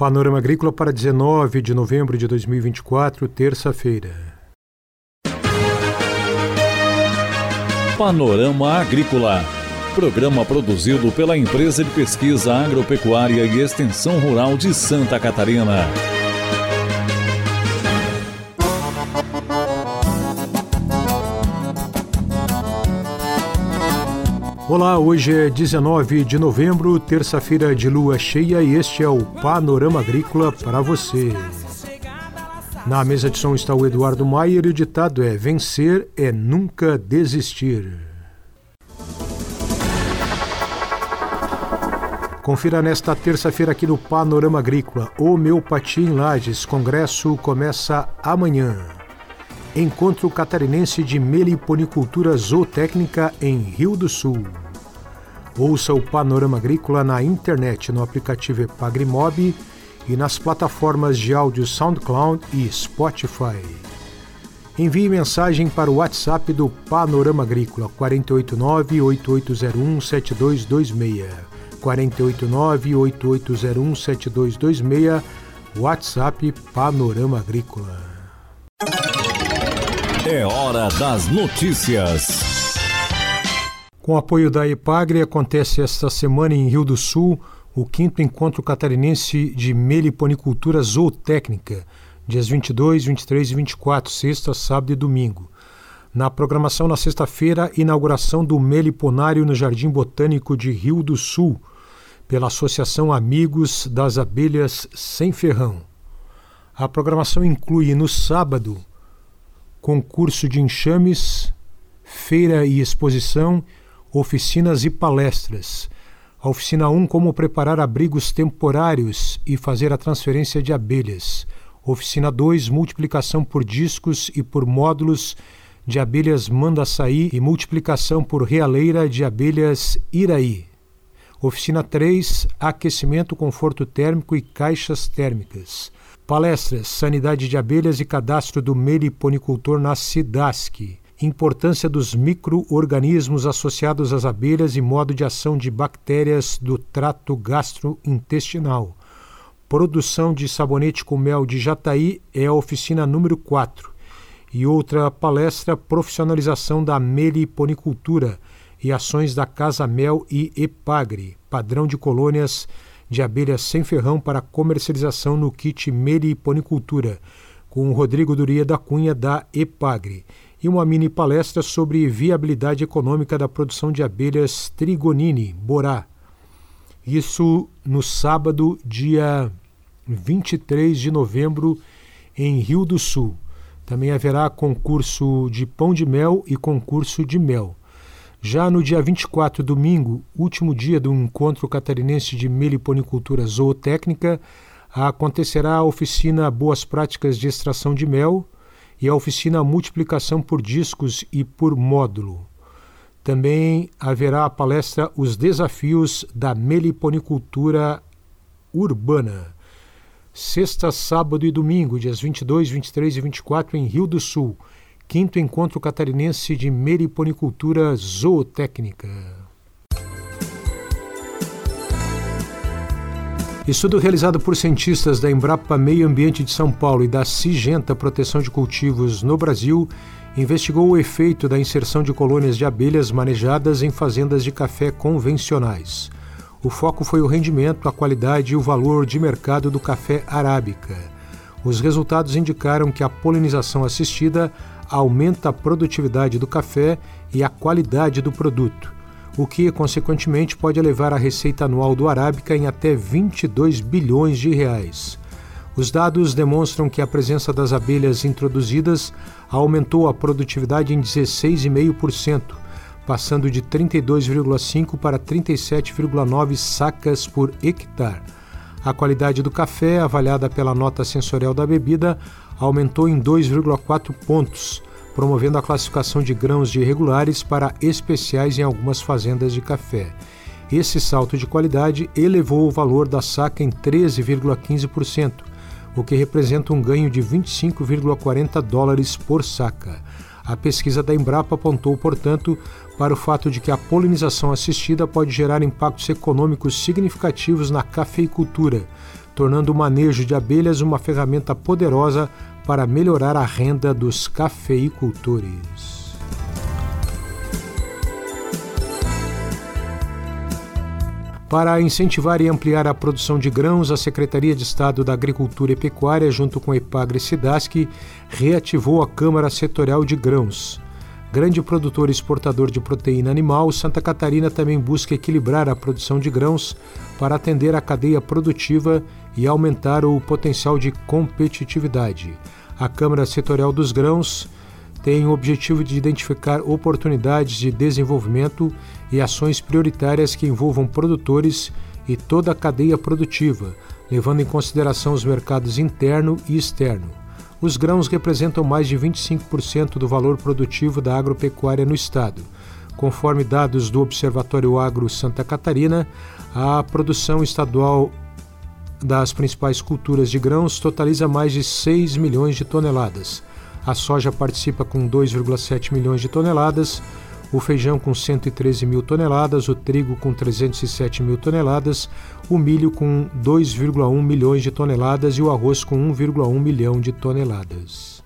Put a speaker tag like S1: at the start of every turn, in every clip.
S1: Panorama Agrícola para 19 de novembro de 2024, terça-feira.
S2: Panorama Agrícola, programa produzido pela Empresa de Pesquisa Agropecuária e Extensão Rural de Santa Catarina.
S1: Olá, hoje é 19 de novembro, terça-feira de lua cheia, e este é o Panorama Agrícola para você. Na mesa de som está o Eduardo Maier e o ditado é: vencer é nunca desistir. Confira nesta terça-feira aqui no Panorama Agrícola. Homeopatia em Lages, congresso começa amanhã. Encontro Catarinense de Meliponicultura Zootécnica em Rio do Sul. Ouça o Panorama Agrícola na internet, no aplicativo Epagrimob e nas plataformas de áudio SoundCloud e Spotify. Envie mensagem para o WhatsApp do Panorama Agrícola 489-8801-7226. 489-8801-7226, WhatsApp Panorama Agrícola.
S2: É hora das notícias.
S1: Com apoio da Epagri, acontece esta semana em Rio do Sul o 5º Encontro Catarinense de Meliponicultura Zootécnica, dias 22, 23 e 24, sexta, sábado e domingo. Na programação, na sexta-feira, inauguração do Meliponário no Jardim Botânico de Rio do Sul, pela Associação Amigos das Abelhas Sem Ferrão. A programação inclui, no sábado, concurso de enxames, feira e exposição, oficinas e palestras. A oficina 1, como preparar abrigos temporários e fazer a transferência de abelhas. Oficina 2, multiplicação por discos e por módulos de abelhas mandaçaí e multiplicação por realeira de abelhas iraí. Oficina 3, aquecimento, conforto térmico e caixas térmicas. Palestras, sanidade de abelhas e cadastro do meliponicultor na SIDASC. Importância dos micro-organismos associados às abelhas e modo de ação de bactérias do trato gastrointestinal. Produção de sabonete com mel de jataí é a oficina número 4. E outra palestra, profissionalização da meliponicultura e ações da Casa Mel e Epagri, padrão de colônias de abelhas sem ferrão para comercialização no kit Meliponicultura, com o Rodrigo Duria da Cunha, da Epagri, e uma mini palestra sobre viabilidade econômica da produção de abelhas Trigonini, Borá. Isso no sábado, dia 23 de novembro, em Rio do Sul. Também haverá concurso de pão de mel e concurso de mel. Já no dia 24, domingo, último dia do Encontro Catarinense de Meliponicultura Zootécnica, acontecerá a oficina Boas Práticas de Extração de Mel e a oficina Multiplicação por Discos e por Módulo. Também haverá a palestra Os Desafios da Meliponicultura Urbana. Sexta, sábado e domingo, dias 22, 23 e 24, em Rio do Sul. 5º Encontro Catarinense de Meliponicultura Zootécnica. Estudo realizado por cientistas da Embrapa Meio Ambiente de São Paulo e da Singenta Proteção de Cultivos no Brasil investigou o efeito da inserção de colônias de abelhas manejadas em fazendas de café convencionais. O foco foi o rendimento, a qualidade e o valor de mercado do café arábica. Os resultados indicaram que a polinização assistida aumenta a produtividade do café e a qualidade do produto, o que, consequentemente, pode elevar a receita anual do arábica em até 22 bilhões de reais. Os dados demonstram que a presença das abelhas introduzidas aumentou a produtividade em 16,5%, passando de 32,5 para 37,9 sacas por hectare. A qualidade do café, avaliada pela nota sensorial da bebida, aumentou em 2,4 pontos, promovendo a classificação de grãos de irregulares para especiais em algumas fazendas de café. Esse salto de qualidade elevou o valor da saca em 13,15%, o que representa um ganho de $25,40 por saca. A pesquisa da Embrapa apontou, portanto, para o fato de que a polinização assistida pode gerar impactos econômicos significativos na cafeicultura, tornando o manejo de abelhas uma ferramenta poderosa para melhorar a renda dos cafeicultores. Para incentivar e ampliar a produção de grãos, a Secretaria de Estado da Agricultura e Pecuária, junto com a Epagre e Cidasc, reativou a Câmara Setorial de Grãos. Grande produtor e exportador de proteína animal, Santa Catarina também busca equilibrar a produção de grãos para atender a cadeia produtiva e aumentar o potencial de competitividade. A Câmara Setorial dos Grãos tem o objetivo de identificar oportunidades de desenvolvimento e ações prioritárias que envolvam produtores e toda a cadeia produtiva, levando em consideração os mercados interno e externo. Os grãos representam mais de 25% do valor produtivo da agropecuária no estado. Conforme dados do Observatório Agro Santa Catarina, a produção estadual das principais culturas de grãos totaliza mais de 6 milhões de toneladas. A soja participa com 2,7 milhões de toneladas, o feijão com 113 mil toneladas, o trigo com 307 mil toneladas, o milho com 2,1 milhões de toneladas e o arroz com 1,1 milhão de toneladas.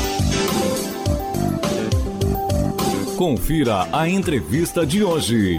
S2: Confira a entrevista de hoje.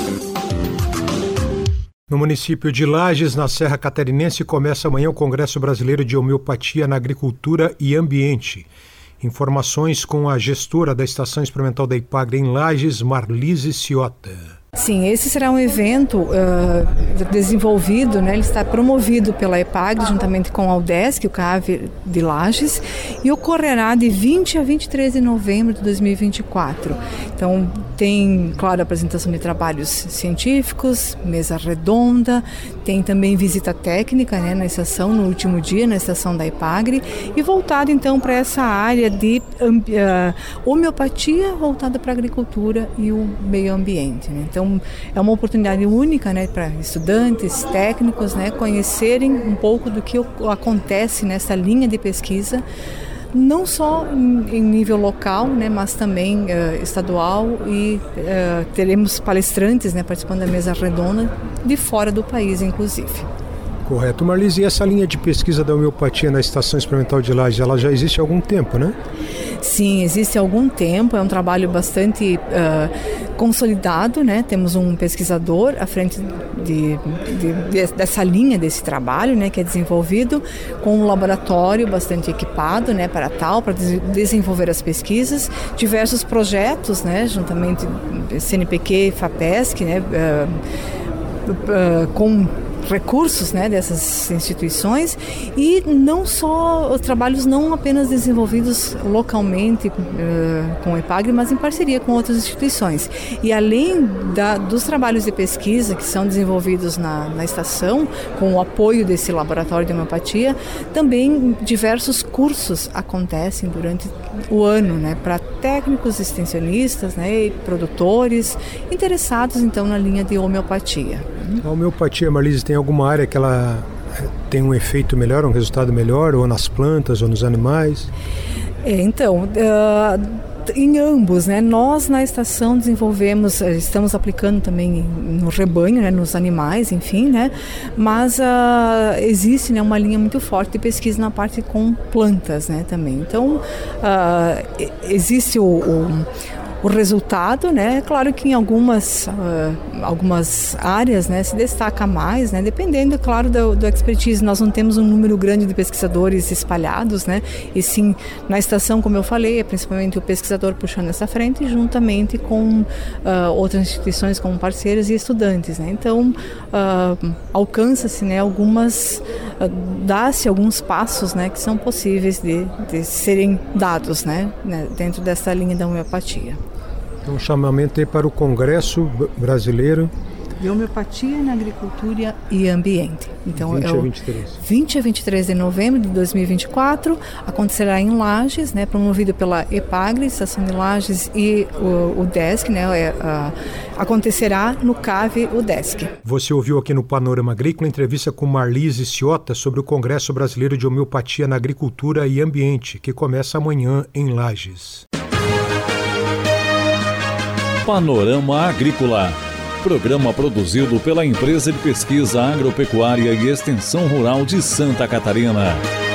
S1: No município de Lages, na Serra Catarinense, começa amanhã o Congresso Brasileiro de Homeopatia na Agricultura e Ambiente. Informações com a gestora da Estação Experimental da Epagre em Lages, Marlise Ciota.
S3: Sim, esse será um evento desenvolvido, né? Ele está promovido pela Epagre juntamente com a UDESC, o CAV de Lages, e ocorrerá de 20 a 23 de novembro de 2024. Então, tem, claro, a apresentação de trabalhos científicos, mesa redonda, tem também visita técnica, né, na estação, no último dia, na estação da Epagre, e voltado então para essa área de homeopatia voltada para a agricultura e o meio ambiente, né? Então, é uma oportunidade única, né, para estudantes, técnicos, né, conhecerem um pouco do que acontece nessa linha de pesquisa, não só em nível local, né, mas também estadual, e teremos palestrantes, né, participando da mesa redonda de fora do país, inclusive.
S1: Correto. Marlise, e essa linha de pesquisa da homeopatia na Estação Experimental de Lages, ela já existe há algum tempo, né?
S3: Sim, existe há algum tempo, é um trabalho bastante consolidado, né? Temos um pesquisador à frente dessa linha, desse trabalho, né, que é desenvolvido com um laboratório bastante equipado, né, para desenvolver as pesquisas, diversos projetos, né, juntamente CNPq, FAPESC, né, com recursos, né, dessas instituições, e não só os trabalhos não apenas desenvolvidos localmente com a Epagre, mas em parceria com outras instituições. E além dos trabalhos de pesquisa que são desenvolvidos na estação, com o apoio desse laboratório de homeopatia, também diversos cursos acontecem durante o ano, né, para técnicos extensionistas, né, e produtores interessados então na linha de homeopatia.
S1: A homeopatia, Marlise, tem alguma área que ela tem um efeito melhor, um resultado melhor, ou nas plantas ou nos animais?
S3: Então, em ambos, né? Nós na estação estamos aplicando também no rebanho, né? Nos animais, enfim, né? Mas existe, né, uma linha muito forte de pesquisa na parte com plantas, né, também. Então, existe o resultado, né? Claro que em algumas áreas, né, se destaca mais, né? Dependendo, claro, do expertise. Nós não temos um número grande de pesquisadores espalhados, né? E sim, na estação, como eu falei, é principalmente o pesquisador puxando essa frente, juntamente com outras instituições como parceiras e estudantes, né? Então, alcança-se, né, dá-se alguns passos, né, que são possíveis de serem dados, né, dentro dessa linha da homeopatia.
S1: Um chamamento aí para o Congresso Brasileiro
S3: de Homeopatia na Agricultura e Ambiente. Então,
S1: 20 a 23. 20
S3: a 23 de novembro de 2024, acontecerá em Lages, né, promovido pela Epagre, Estação de Lages, e o UDESC, né, acontecerá no CAV UDESC.
S1: Você ouviu aqui no Panorama Agrícola entrevista com Marlise Ciota sobre o Congresso Brasileiro de Homeopatia na Agricultura e Ambiente, que começa amanhã em Lages.
S2: Panorama Agrícola. Programa produzido pela Empresa de Pesquisa Agropecuária e Extensão Rural de Santa Catarina.